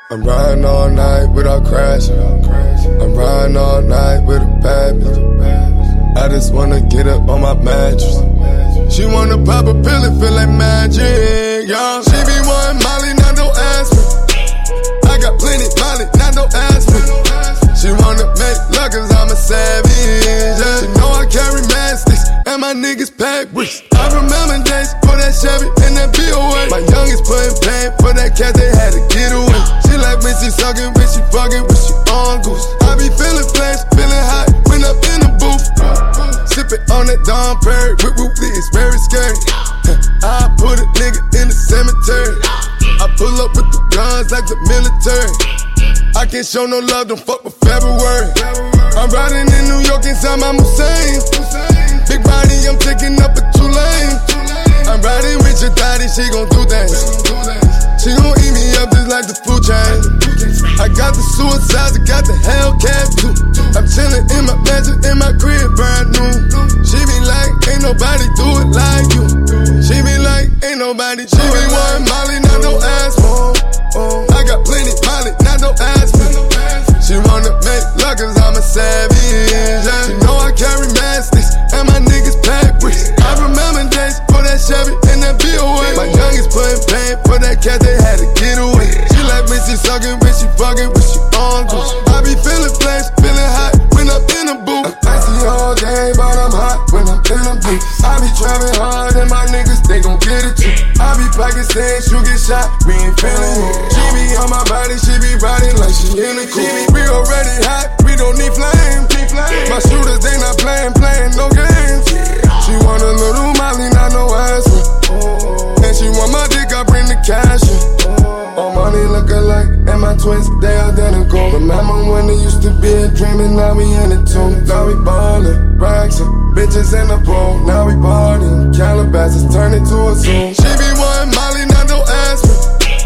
I'm riding all night without crashing. I'm riding all night with a bad bitch. I just wanna get up on my mattress. She wanna pop a pill and feel like magic, y'all. She be wanting Molly, now don't ask me. I got plenty Molly, now don't ask me. She wanna make love cause I'm a savage, yeah. She know I carry mastics and my niggas pack bricks. I remember days for that Chevy and that BOA. My youngest putting pain for that cat, they had to get away. She like when she sucking, when she fucking, when she on goose. I be feeling flash, feeling hot when I'm in the booth. Sipping on that Dom Perry, whip whooply, it's very scary. I put a nigga in the cemetery. I pull up with the guns like the military. I can't show no love, don't fuck with February. I'm riding in New York inside my Hussein. Big body, I'm taking up a 2 lane. I'm riding with your daddy, she gon' do things. She gon' eat me up just like the food chain. I got the suicides, I got the Hellcat too. I'm chillin' in my mansion, in my crib, brand new. She be like, ain't nobody do it like you. She be like, ain't nobody. She be wanting Molly, now don't ask me. I got plenty Molly, now don't ask me. She wanna make love cause I'm a savage, yeah. She know I carry mastics and my niggas pack bricks. I remember days for that Chevy and that BOA. My youngest putting pain for that cat, they had to get away. She like when she sucking, when she fucking, when she on goose. I be feeling flash, feeling hot when I'm in the booth. I'm icy all day, but I'm hot when I'm in the booth. I be trapping hard and my niggas, they gon' get it too. I be packing stage, you get shot, we ain't feeling it. She be on my body, she be riding like she in the cool. We already hot, we don't need flame. My shooters, they not playing no games. She want a little Molly, not no aspirin. And she want my dick, I bring the cash in. All money look alike, and my twins, they identical. Remember when it used to be a dream, and now we in it too. Now we ballin', racks and bitches in the pool. Now we partying, Calabasas turn it to a zoo. She be wanting Molly, now don't ask me.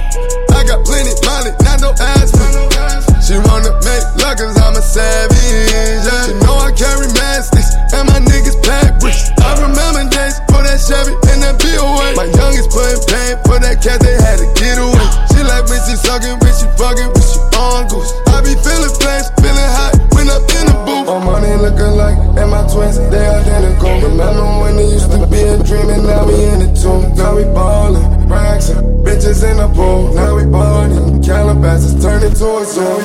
I got plenty Molly, now don't ask me. She wanna make love cause I'm a savage, yeah. She know I carry mastics and my niggas pack bricks. I remember days for that Chevy and that BOA. My youngest putting pain for that cat, they had to get away. She like when she sucking, when she fucking, when she on goose. I be feeling flash, feeling hot when I'm in the booth. All money look alike and my twins, they identical. Remember when it used to be a dream and now we in it too. Now we ballin', racks and bitches in the pool. Now we partying, Calabasas turn it to a zoo.